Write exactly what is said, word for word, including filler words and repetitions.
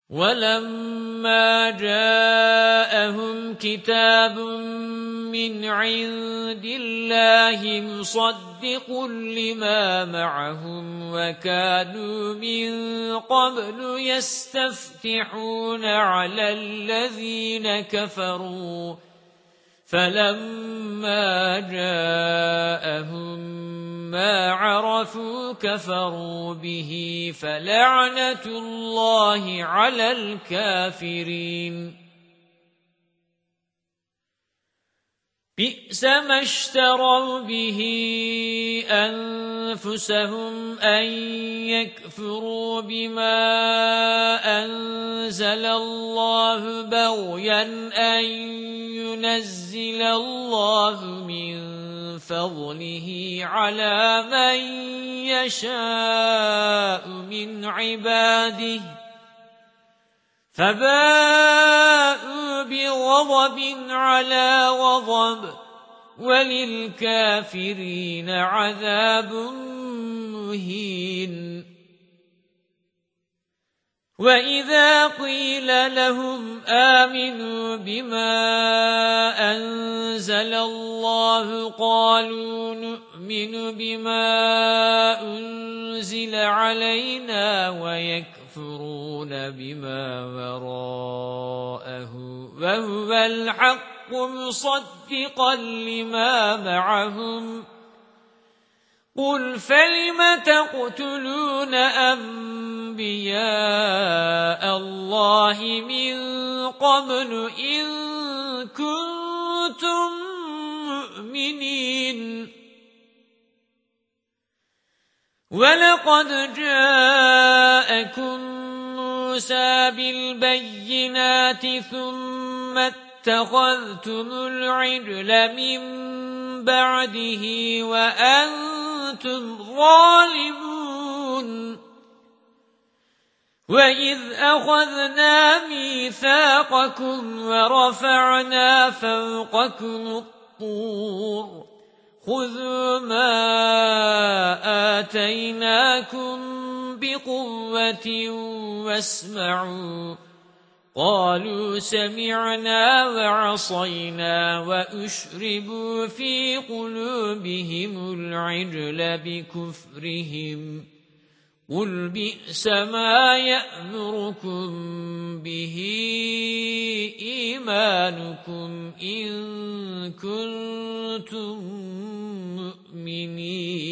وَلَمَّا جَاءَهُمْ كِتَابٌ مِّنْ عِندِ اللَّهِ مُصَدِّقٌ لِمَا مَعَهُمْ وَكَانُوا مِن قَبْلُ يَسْتَفْتِحُونَ عَلَى الَّذِينَ كَفَرُوا فَلَمَّا جَاءَهُم مَّا عَرَفُوا كَفَرُوا بِهِ فَلَعْنَةُ اللَّهِ عَلَى الْكَافِرِينَ بِئْسَ مَا اشْتَرَوْا بِهِ أَنفُسَهُمْ أَن يَكْفُرُوا بِمَا أَنزَلَ اللَّهُ بَغْيًا أَن يُنَزِّلَ اللَّهُ مِن فَضْلِهِ عَلَى مَن يَشَاءُ مِنْ عِبَادِهِ فَبَاءُوا بِغَضَبٍ عَلَى غَضَبٍ وَلِلْكَافِرِينَ عَذَابٌ مُهِينٌ وَإِذَا قِيلَ لَهُمْ آمِنُوا بِمَا أَنزَلَ اللَّهُ قَالُوا نُؤْمِنُ بِمَا أُنزِلَ عَلَيْنَا وَيَكْفُرُونَ بِمَا وَرَاءَهُ وَهُوَ الْحَقُّ مُصَدِّقًا لِمَا مَعَهُمْ قُلْ فَلِمَ تَقْتُلُونَ أَنبِيَاءَ اللَّهِ مِن قَبْلُ إِن كُنتُم مُّؤْمِنِينَ وَلَقَدْ جَاءَكُم مُوسَى بِالْبَيِّنَاتِ ثُمَّ اتَّخَذْتُمُ الْعِجْلَ مِن بَعْدِهِ وَأَنتُمْ ظَالِمُونَ وَإِذْ أَخَذْنَا مِيثَاقَكُمْ وَرَفَعْنَا فَوْقَكُمُ الطُّورَ خُذُوا مَا آتَيْنَاكُمْ بِقُوَّةٍ وَاسْمَعُوا قَالُوا سَمِعْنَا وَعَصَيْنَا وَأُشْرِبُوا فِي قُلُوبِهِمُ الْعِجْلَ بِكُفْرِهِمْ قُلْ بِئْسَ مَا يَأْمُرُكُمْ بِهِ إِيمَانُكُمْ إِن كُنتُم مُّؤْمِنِينَ